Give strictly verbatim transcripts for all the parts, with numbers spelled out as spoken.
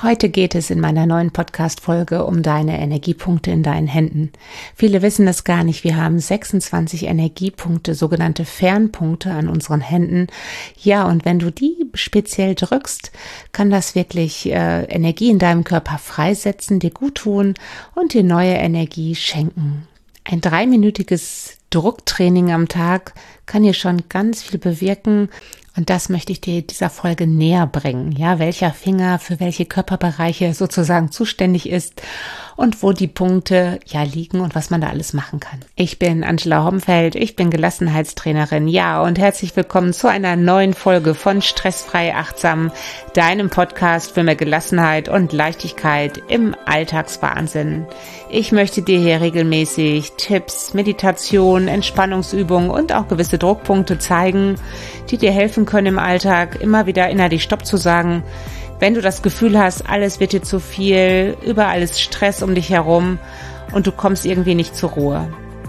Heute geht es in meiner neuen Podcast-Folge um deine Energiepunkte in deinen Händen. Viele wissen es gar nicht. Wir haben sechsundzwanzig Energiepunkte, sogenannte Fernpunkte an unseren Händen. Ja, und wenn du die speziell drückst, kann das wirklich äh, Energie in deinem Körper freisetzen, dir gut tun und dir neue Energie schenken. Ein dreiminütiges Drucktraining am Tag kann hier schon ganz viel bewirken. Und das möchte ich dir in dieser Folge näher bringen, ja, welcher Finger für welche Körperbereiche sozusagen zuständig ist und wo die Punkte ja liegen und was man da alles machen kann. Ich bin Angela Homfeld, ich bin Gelassenheitstrainerin, ja, und herzlich willkommen zu einer neuen Folge von Stressfrei Achtsam, deinem Podcast für mehr Gelassenheit und Leichtigkeit im Alltagswahnsinn. Ich möchte dir hier regelmäßig Tipps, Meditation, Entspannungsübungen und auch gewisse Druckpunkte zeigen, die dir helfen können im Alltag, immer wieder innerlich Stopp zu sagen, wenn du das Gefühl hast, alles wird dir zu viel, überall ist Stress um dich herum und du kommst irgendwie nicht zur Ruhe.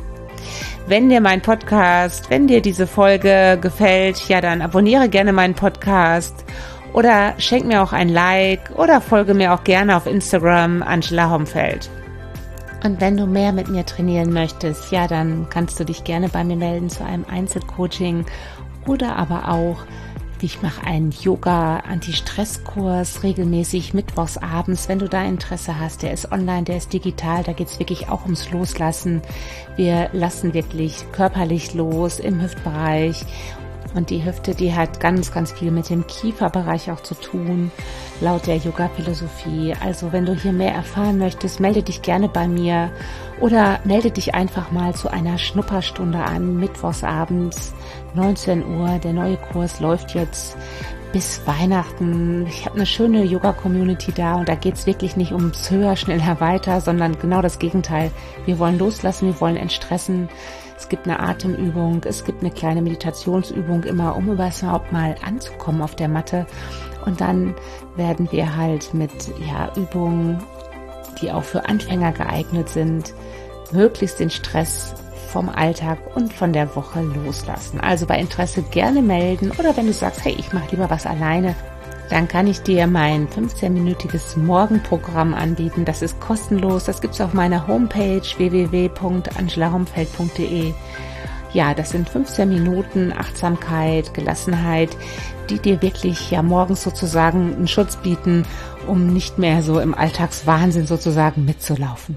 Wenn dir mein Podcast, wenn dir diese Folge gefällt, ja, dann abonniere gerne meinen Podcast oder schenk mir auch ein Like oder folge mir auch gerne auf Instagram Angela Homfeld. Und wenn du mehr mit mir trainieren möchtest, ja, dann kannst du dich gerne bei mir melden zu einem Einzelcoaching oder aber auch, ich mache einen Yoga-Anti-Stress-Kurs regelmäßig mittwochs abends, wenn du da Interesse hast. Der ist online, der ist digital, da geht es wirklich auch ums Loslassen. Wir lassen wirklich körperlich los im Hüftbereich. Und die Hüfte, die hat ganz, ganz viel mit dem Kieferbereich auch zu tun, laut der Yoga-Philosophie. Also wenn du hier mehr erfahren möchtest, melde dich gerne bei mir oder melde dich einfach mal zu einer Schnupperstunde an, mittwochs abends, neunzehn Uhr. Der neue Kurs läuft jetzt bis Weihnachten. Ich habe eine schöne Yoga-Community da und da geht es wirklich nicht ums höher, schneller, weiter, sondern genau das Gegenteil. Wir wollen loslassen, wir wollen entstressen. Es gibt eine Atemübung, es gibt eine kleine Meditationsübung immer, um überhaupt mal anzukommen auf der Matte. Und dann werden wir halt mit ja, Übungen, die auch für Anfänger geeignet sind, möglichst den Stress vom Alltag und von der Woche loslassen. Also bei Interesse gerne melden oder wenn du sagst, hey, ich mache lieber was alleine, dann kann ich dir mein fünfzehnminütiges Morgenprogramm anbieten. Das ist kostenlos. Das gibt es auf meiner Homepage w w w punkt angela homfeld punkt d e. Ja, das sind fünfzehn Minuten Achtsamkeit, Gelassenheit, die dir wirklich ja morgens sozusagen einen Schutz bieten, um nicht mehr so im Alltagswahnsinn sozusagen mitzulaufen.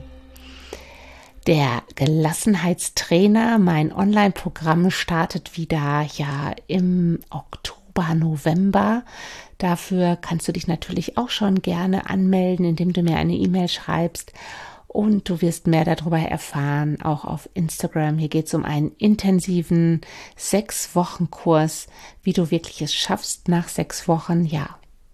Der Gelassenheitstrainer, mein Online-Programm, startet wieder ja im Oktober, November. Dafür kannst du dich natürlich auch schon gerne anmelden, indem du mir eine E-Mail schreibst und du wirst mehr darüber erfahren, auch auf Instagram. Hier geht es um einen intensiven sechs Wochen Kurs, wie du wirklich es schaffst, nach sechs Wochen, ja,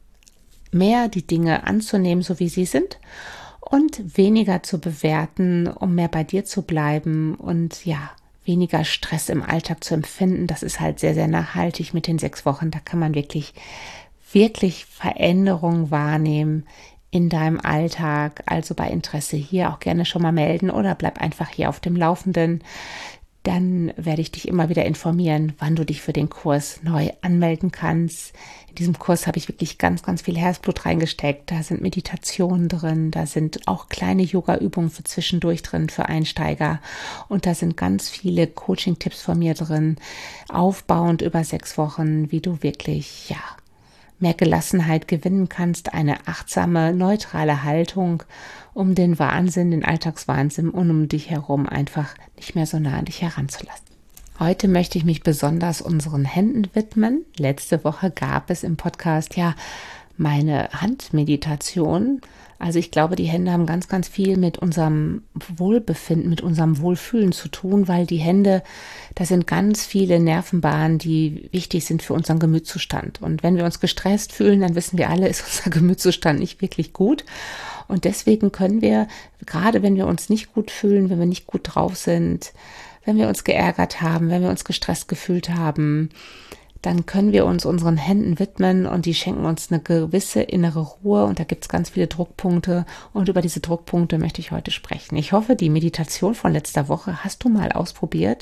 mehr die Dinge anzunehmen, so wie sie sind und weniger zu bewerten, um mehr bei dir zu bleiben und ja, weniger Stress im Alltag zu empfinden. Das ist halt sehr, sehr nachhaltig mit den sechs Wochen. Da kann man wirklich wirklich Veränderungen wahrnehmen in deinem Alltag. Also bei Interesse hier auch gerne schon mal melden oder bleib einfach hier auf dem Laufenden. Dann werde ich dich immer wieder informieren, wann du dich für den Kurs neu anmelden kannst. In diesem Kurs habe ich wirklich ganz, ganz viel Herzblut reingesteckt. Da sind Meditationen drin, da sind auch kleine Yoga-Übungen für zwischendurch drin, für Einsteiger. Und da sind ganz viele Coaching-Tipps von mir drin, aufbauend über sechs Wochen, wie du wirklich, ja, mehr Gelassenheit gewinnen kannst, eine achtsame, neutrale Haltung, um den Wahnsinn, den Alltagswahnsinn und um dich herum einfach nicht mehr so nah an dich heranzulassen. Heute möchte ich mich besonders unseren Händen widmen. Letzte Woche gab es im Podcast ja meine Handmeditation. Also ich glaube, die Hände haben ganz, ganz viel mit unserem Wohlbefinden, mit unserem Wohlfühlen zu tun, weil die Hände, da sind ganz viele Nervenbahnen, die wichtig sind für unseren Gemütszustand. Und wenn wir uns gestresst fühlen, dann wissen wir alle, ist unser Gemütszustand nicht wirklich gut. Und deswegen können wir, gerade wenn wir uns nicht gut fühlen, wenn wir nicht gut drauf sind, wenn wir uns geärgert haben, wenn wir uns gestresst gefühlt haben, dann können wir uns unseren Händen widmen und die schenken uns eine gewisse innere Ruhe und da gibt es ganz viele Druckpunkte und über diese Druckpunkte möchte ich heute sprechen. Ich hoffe, die Meditation von letzter Woche hast du mal ausprobiert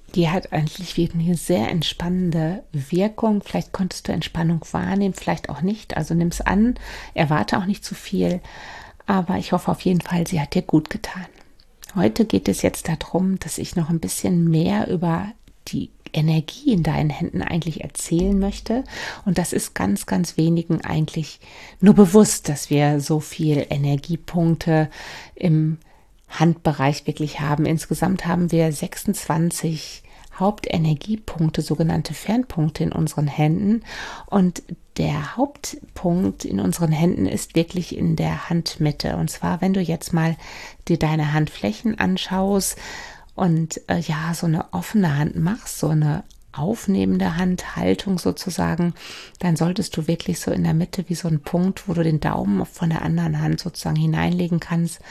Die hat eigentlich wirklich eine sehr entspannende Wirkung. Vielleicht konntest du Entspannung wahrnehmen, vielleicht auch nicht. Also nimm es an, erwarte auch nicht zu viel. Aber ich hoffe auf jeden Fall, sie hat dir gut getan. Heute geht es jetzt darum, dass ich noch ein bisschen mehr über die Energie in deinen Händen eigentlich erzählen möchte. Und das ist ganz, ganz wenigen eigentlich nur bewusst, dass wir so viel Energiepunkte im Handbereich wirklich haben. Insgesamt haben wir sechsundzwanzig Hauptenergiepunkte, sogenannte Fernpunkte in unseren Händen. Und der Hauptpunkt in unseren Händen ist wirklich in der Handmitte. Und zwar, wenn du jetzt mal dir deine Handflächen anschaust und äh, ja, so eine offene Hand machst, so eine aufnehmende Handhaltung sozusagen, dann solltest du wirklich so in der Mitte wie so ein Punkt, wo du den Daumen von der anderen Hand sozusagen hineinlegen kannst,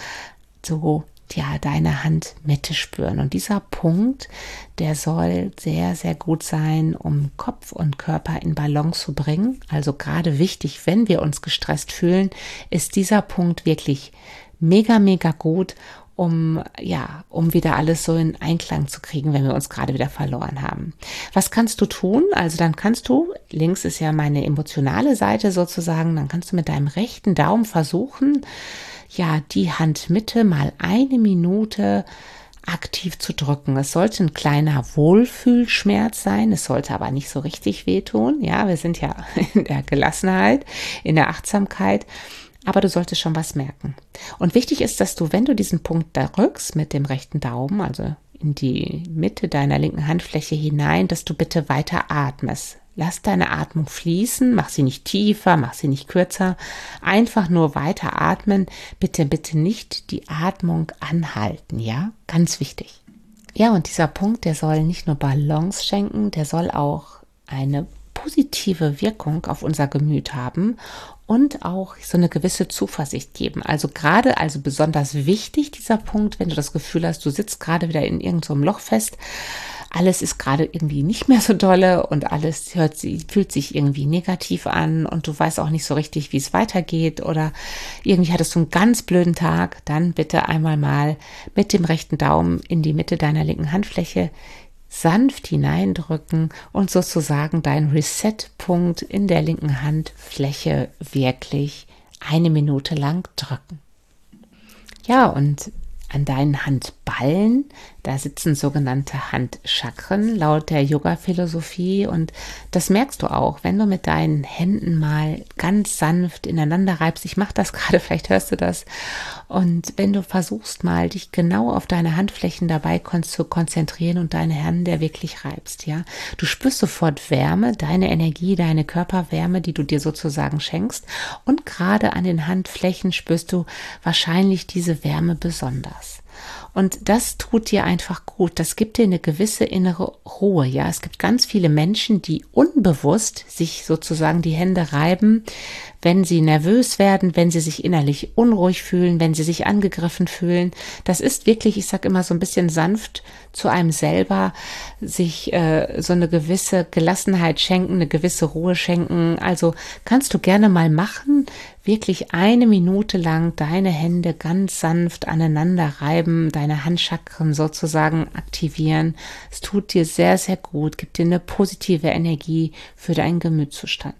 so ja deine Handmitte spüren. Und dieser Punkt, der soll sehr, sehr gut sein, um Kopf und Körper in Balance zu bringen. Also gerade wichtig, wenn wir uns gestresst fühlen, ist dieser Punkt wirklich mega, mega gut, um ja, um wieder alles so in Einklang zu kriegen, wenn wir uns gerade wieder verloren haben. Was kannst du tun? Also dann kannst du, links ist ja meine emotionale Seite sozusagen, dann kannst du mit deinem rechten Daumen versuchen, ja, die Handmitte mal eine Minute aktiv zu drücken. Es sollte ein kleiner Wohlfühlschmerz sein, es sollte aber nicht so richtig wehtun. Ja, wir sind ja in der Gelassenheit, in der Achtsamkeit, aber du solltest schon was merken. Und wichtig ist, dass du, wenn du diesen Punkt da drückst mit dem rechten Daumen, also in die Mitte deiner linken Handfläche hinein, dass du bitte weiter atmest. Lass deine Atmung fließen, mach sie nicht tiefer, mach sie nicht kürzer, einfach nur weiter atmen. Bitte, bitte nicht die Atmung anhalten, ja? Ganz wichtig. Ja, und dieser Punkt, der soll nicht nur Balance schenken, der soll auch eine positive Wirkung auf unser Gemüt haben und auch so eine gewisse Zuversicht geben. Also gerade, also besonders wichtig dieser Punkt, wenn du das Gefühl hast, du sitzt gerade wieder in irgendeinem so Loch fest, alles ist gerade irgendwie nicht mehr so dolle und alles hört, fühlt sich irgendwie negativ an und du weißt auch nicht so richtig, wie es weitergeht oder irgendwie hattest du einen ganz blöden Tag, dann bitte einmal mal mit dem rechten Daumen in die Mitte deiner linken Handfläche sanft hineindrücken und sozusagen deinen Reset-Punkt in der linken Handfläche wirklich eine Minute lang drücken. Ja, und an deinen Handballen, da sitzen sogenannte Handchakren laut der Yoga-Philosophie und das merkst du auch, wenn du mit deinen Händen mal ganz sanft ineinander reibst. Ich mache das gerade, vielleicht hörst du das. Und wenn du versuchst mal, dich genau auf deine Handflächen dabei zu konzentrieren und deine Hände wirklich reibst, ja. Du spürst sofort Wärme, deine Energie, deine Körperwärme, die du dir sozusagen schenkst. Und gerade an den Handflächen spürst du wahrscheinlich diese Wärme besonders. Und das tut dir einfach gut. Das gibt dir eine gewisse innere Ruhe. Ja, es gibt ganz viele Menschen, die unbewusst sich sozusagen die Hände reiben, wenn sie nervös werden, wenn sie sich innerlich unruhig fühlen, wenn sie sich angegriffen fühlen. Das ist wirklich, ich sage immer so ein bisschen sanft zu einem selber, sich äh, so eine gewisse Gelassenheit schenken, eine gewisse Ruhe schenken. Also kannst du gerne mal machen, wirklich eine Minute lang deine Hände ganz sanft aneinander reiben, deine Handchakren sozusagen aktivieren. Es tut dir sehr, sehr gut, gibt dir eine positive Energie für deinen Gemütszustand.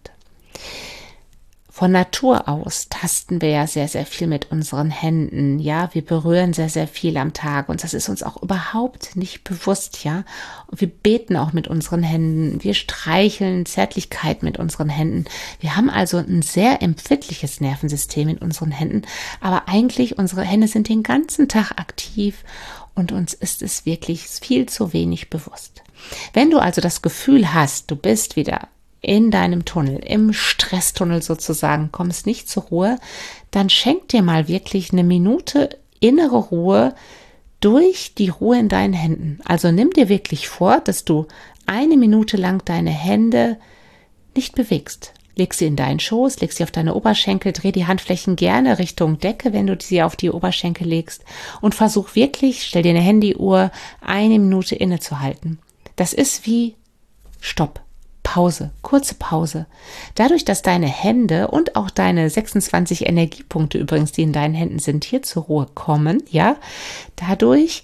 Von Natur aus tasten wir ja sehr, sehr viel mit unseren Händen, ja, wir berühren sehr, sehr viel am Tag und das ist uns auch überhaupt nicht bewusst, ja. Und wir beten auch mit unseren Händen, wir streicheln Zärtlichkeit mit unseren Händen. Wir haben also ein sehr empfindliches Nervensystem in unseren Händen, aber eigentlich unsere Hände sind den ganzen Tag aktiv und uns ist es wirklich viel zu wenig bewusst. Wenn du also das Gefühl hast, du bist wieder in deinem Tunnel, im Stresstunnel sozusagen, kommst nicht zur Ruhe, dann schenk dir mal wirklich eine Minute innere Ruhe durch die Ruhe in deinen Händen. Also nimm dir wirklich vor, dass du eine Minute lang deine Hände nicht bewegst. Leg sie in deinen Schoß, leg sie auf deine Oberschenkel, dreh die Handflächen gerne Richtung Decke, wenn du sie auf die Oberschenkel legst und versuch wirklich, stell dir eine Handyuhr, eine Minute innezuhalten. Das ist wie Stopp. Pause, kurze Pause. Dadurch, dass deine Hände und auch deine sechsundzwanzig Energiepunkte übrigens, die in deinen Händen sind, hier zur Ruhe kommen, ja, dadurch,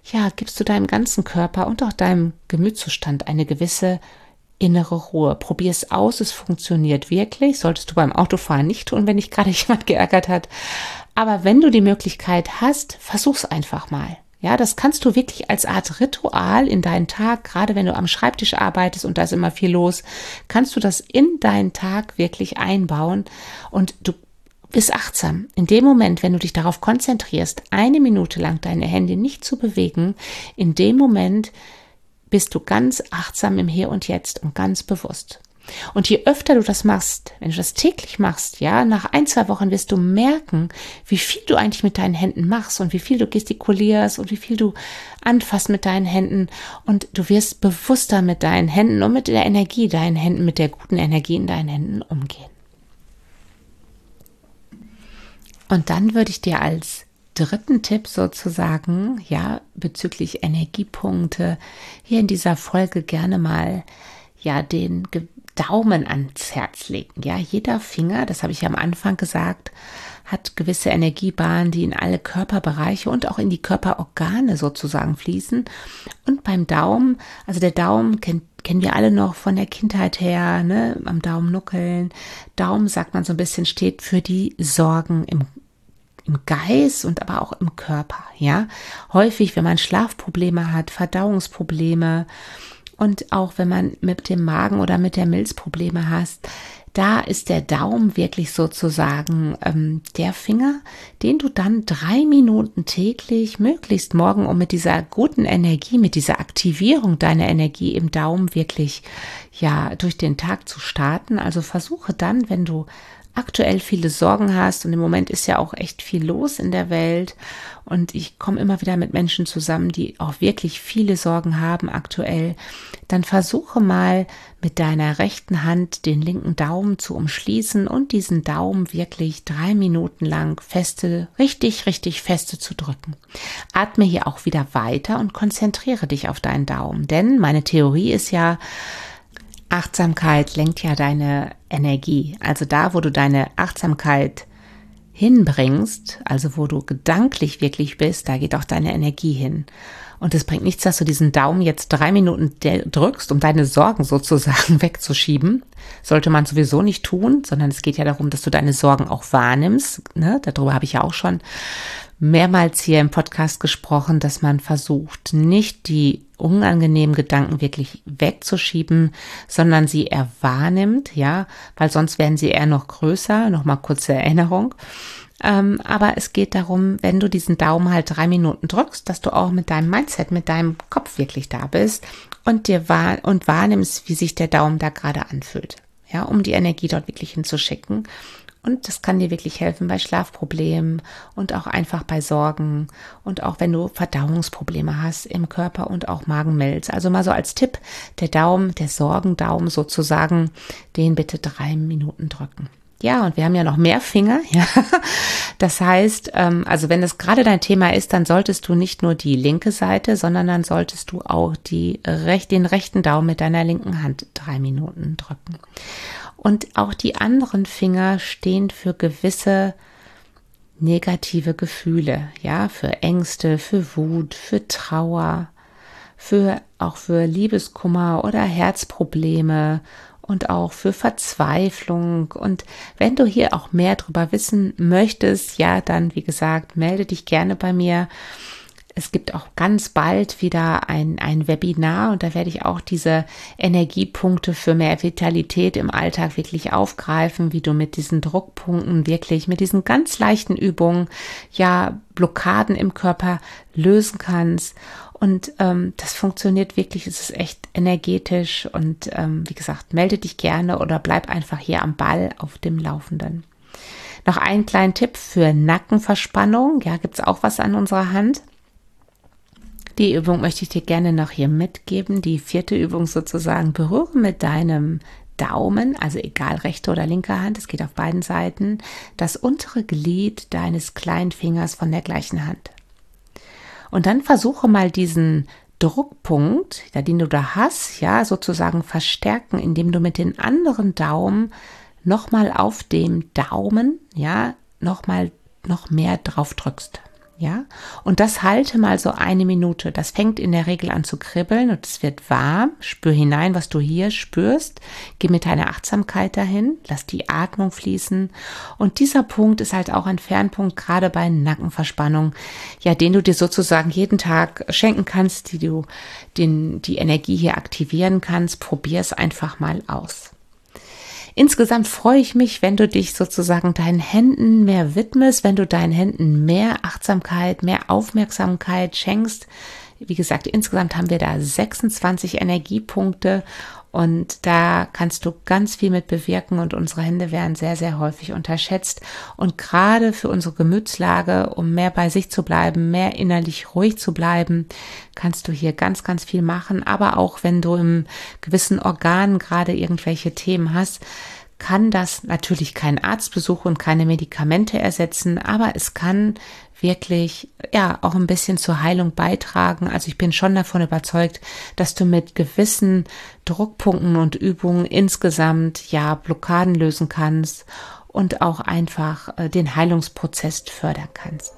ja, gibst du deinem ganzen Körper und auch deinem Gemütszustand eine gewisse innere Ruhe. Probier es aus, es funktioniert wirklich. Solltest du beim Autofahren nicht tun, wenn dich gerade jemand geärgert hat. Aber wenn du die Möglichkeit hast, versuch's einfach mal. Ja, das kannst du wirklich als Art Ritual in deinen Tag, gerade wenn du am Schreibtisch arbeitest und da ist immer viel los, kannst du das in deinen Tag wirklich einbauen und du bist achtsam. In dem Moment, wenn du dich darauf konzentrierst, eine Minute lang deine Hände nicht zu bewegen, in dem Moment bist du ganz achtsam im Hier und Jetzt und ganz bewusst. Und je öfter du das machst, wenn du das täglich machst, ja, nach ein, zwei Wochen wirst du merken, wie viel du eigentlich mit deinen Händen machst und wie viel du gestikulierst und wie viel du anfasst mit deinen Händen und du wirst bewusster mit deinen Händen und mit der Energie deinen Händen, mit der guten Energie in deinen Händen umgehen. Und dann würde ich dir als dritten Tipp sozusagen, ja, bezüglich Energiepunkte hier in dieser Folge gerne mal, ja, den Daumen ans Herz legen. Ja, jeder Finger, das habe ich ja am Anfang gesagt, hat gewisse Energiebahnen, die in alle Körperbereiche und auch in die Körperorgane sozusagen fließen. Und beim Daumen, also der Daumen kennt, kennen wir alle noch von der Kindheit her, ne, am Daumen nuckeln. Daumen, sagt man so ein bisschen, steht für die Sorgen im im Geist und aber auch im Körper, ja. Häufig, wenn man Schlafprobleme hat, Verdauungsprobleme und auch wenn man mit dem Magen oder mit der Milz Probleme hat, da ist der Daumen wirklich sozusagen ähm, der Finger, den du dann drei Minuten täglich, möglichst morgen, um mit dieser guten Energie, mit dieser Aktivierung deiner Energie im Daumen wirklich, ja, durch den Tag zu starten. Also versuche dann, wenn du aktuell viele Sorgen hast und im Moment ist ja auch echt viel los in der Welt und ich komme immer wieder mit Menschen zusammen, die auch wirklich viele Sorgen haben aktuell, dann versuche mal mit deiner rechten Hand den linken Daumen zu umschließen und diesen Daumen wirklich drei Minuten lang feste, richtig, richtig feste zu drücken. Atme hier auch wieder weiter und konzentriere dich auf deinen Daumen, denn meine Theorie ist ja, Achtsamkeit lenkt ja deine Energie. Also da, wo du deine Achtsamkeit hinbringst, also wo du gedanklich wirklich bist, da geht auch deine Energie hin. Und es bringt nichts, dass du diesen Daumen jetzt drei Minuten drückst, um deine Sorgen sozusagen wegzuschieben. Sollte man sowieso nicht tun, sondern es geht ja darum, dass du deine Sorgen auch wahrnimmst. Ne? Darüber habe ich ja auch schon mehrmals hier im Podcast gesprochen, dass man versucht, nicht die unangenehmen Gedanken wirklich wegzuschieben, sondern sie eher wahrnimmt, ja, weil sonst werden sie eher noch größer. Nochmal kurze Erinnerung. Ähm, aber es geht darum, wenn du diesen Daumen halt drei Minuten drückst, dass du auch mit deinem Mindset, mit deinem Kopf wirklich da bist und dir wahr und wahrnimmst, wie sich der Daumen da gerade anfühlt, ja, um die Energie dort wirklich hinzuschicken. Und das kann dir wirklich helfen bei Schlafproblemen und auch einfach bei Sorgen und auch wenn du Verdauungsprobleme hast im Körper und auch Magenmilz. Also mal so als Tipp, der Daumen, der Sorgendaumen sozusagen, den bitte drei Minuten drücken. Ja, und wir haben ja noch mehr Finger, ja. Das heißt, also wenn das gerade dein Thema ist, dann solltest du nicht nur die linke Seite, sondern dann solltest du auch die, den rechten Daumen mit deiner linken Hand drei Minuten drücken. Und auch die anderen Finger stehen für gewisse negative Gefühle, ja, für Ängste, für Wut, für Trauer, für auch für Liebeskummer oder Herzprobleme und auch für Verzweiflung. Und wenn du hier auch mehr drüber wissen möchtest, ja, dann wie gesagt, melde dich gerne bei mir. Es gibt auch ganz bald wieder ein, ein Webinar und da werde ich auch diese Energiepunkte für mehr Vitalität im Alltag wirklich aufgreifen, wie du mit diesen Druckpunkten wirklich, mit diesen ganz leichten Übungen, ja, Blockaden im Körper lösen kannst. Und ähm, das funktioniert wirklich, es ist echt energetisch und ähm, wie gesagt, melde dich gerne oder bleib einfach hier am Ball auf dem Laufenden. Noch einen kleinen Tipp für Nackenverspannung, ja, gibt es auch was an unserer Hand. Die Übung möchte ich dir gerne noch hier mitgeben. Die vierte Übung sozusagen, berühre mit deinem Daumen, also egal rechte oder linke Hand, es geht auf beiden Seiten, das untere Glied deines kleinen Fingers von der gleichen Hand. Und dann versuche mal diesen Druckpunkt, den du da hast, ja, sozusagen verstärken, indem du mit den anderen Daumen nochmal auf dem Daumen, ja, nochmal noch mehr drauf drückst. Ja, und das halte mal so eine Minute. Das fängt in der Regel an zu kribbeln und es wird warm. Spür hinein, was du hier spürst. Geh mit deiner Achtsamkeit dahin. Lass die Atmung fließen. Und dieser Punkt ist halt auch ein Fernpunkt, gerade bei Nackenverspannung, ja, den du dir sozusagen jeden Tag schenken kannst, die du den, die Energie hier aktivieren kannst. Probier es einfach mal aus. Insgesamt freue ich mich, wenn du dich sozusagen deinen Händen mehr widmest, wenn du deinen Händen mehr Achtsamkeit, mehr Aufmerksamkeit schenkst. Wie gesagt, insgesamt haben wir da sechsundzwanzig Energiepunkte und da kannst du ganz viel mit bewirken und unsere Hände werden sehr, sehr häufig unterschätzt. Und gerade für unsere Gemütslage, um mehr bei sich zu bleiben, mehr innerlich ruhig zu bleiben, kannst du hier ganz, ganz viel machen. Aber auch wenn du im gewissen Organ gerade irgendwelche Themen hast, kann das natürlich kein Arztbesuch und keine Medikamente ersetzen, aber es kann wirklich, ja, auch ein bisschen zur Heilung beitragen. Also ich bin schon davon überzeugt, dass du mit gewissen Druckpunkten und Übungen insgesamt, ja, Blockaden lösen kannst und auch einfach äh, den Heilungsprozess fördern kannst.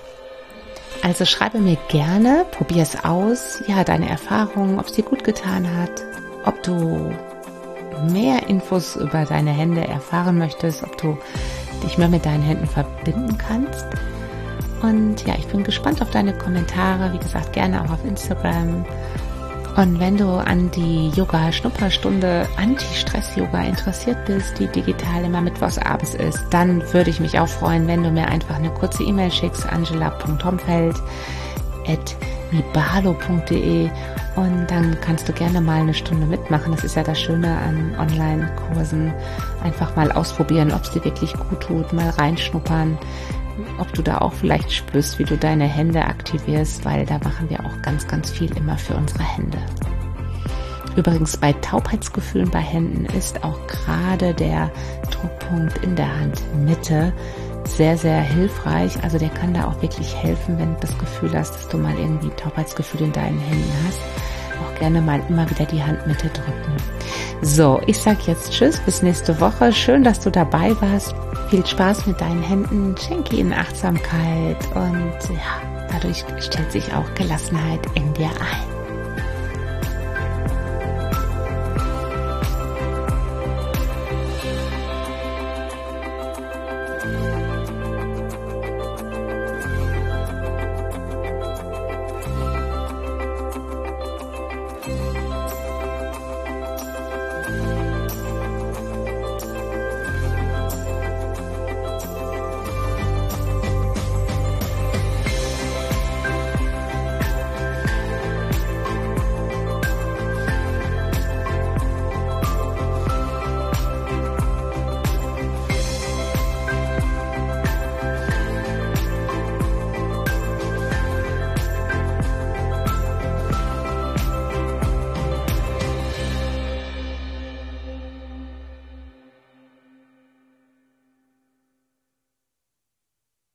Also schreibe mir gerne, probier es aus, ja, deine Erfahrungen, ob es dir gut getan hat, ob du mehr Infos über deine Hände erfahren möchtest, ob du dich mehr mit deinen Händen verbinden kannst. Und ja, ich bin gespannt auf deine Kommentare, wie gesagt, gerne auch auf Instagram. Und wenn du an die Yoga-Schnupperstunde Anti-Stress-Yoga interessiert bist, die digital immer mittwochs abends ist, dann würde ich mich auch freuen, wenn du mir einfach eine kurze E-Mail schickst, angela punkt homfeld at mibalo punkt de, und dann kannst du gerne mal eine Stunde mitmachen. Das ist ja das Schöne an Online-Kursen. Einfach mal ausprobieren, ob es dir wirklich gut tut, mal reinschnuppern, ob du da auch vielleicht spürst, wie du deine Hände aktivierst, weil da machen wir auch ganz, ganz viel immer für unsere Hände. Übrigens bei Taubheitsgefühlen bei Händen ist auch gerade der Druckpunkt in der Handmitte sehr, sehr hilfreich. Also der kann da auch wirklich helfen, wenn du das Gefühl hast, dass du mal irgendwie ein Taubheitsgefühl in deinen Händen hast. Auch gerne mal immer wieder die Handmitte drücken. So, ich sag jetzt Tschüss, bis nächste Woche. Schön, dass du dabei warst. Viel Spaß mit deinen Händen. Schenke ihnen Achtsamkeit und ja, dadurch stellt sich auch Gelassenheit in dir ein.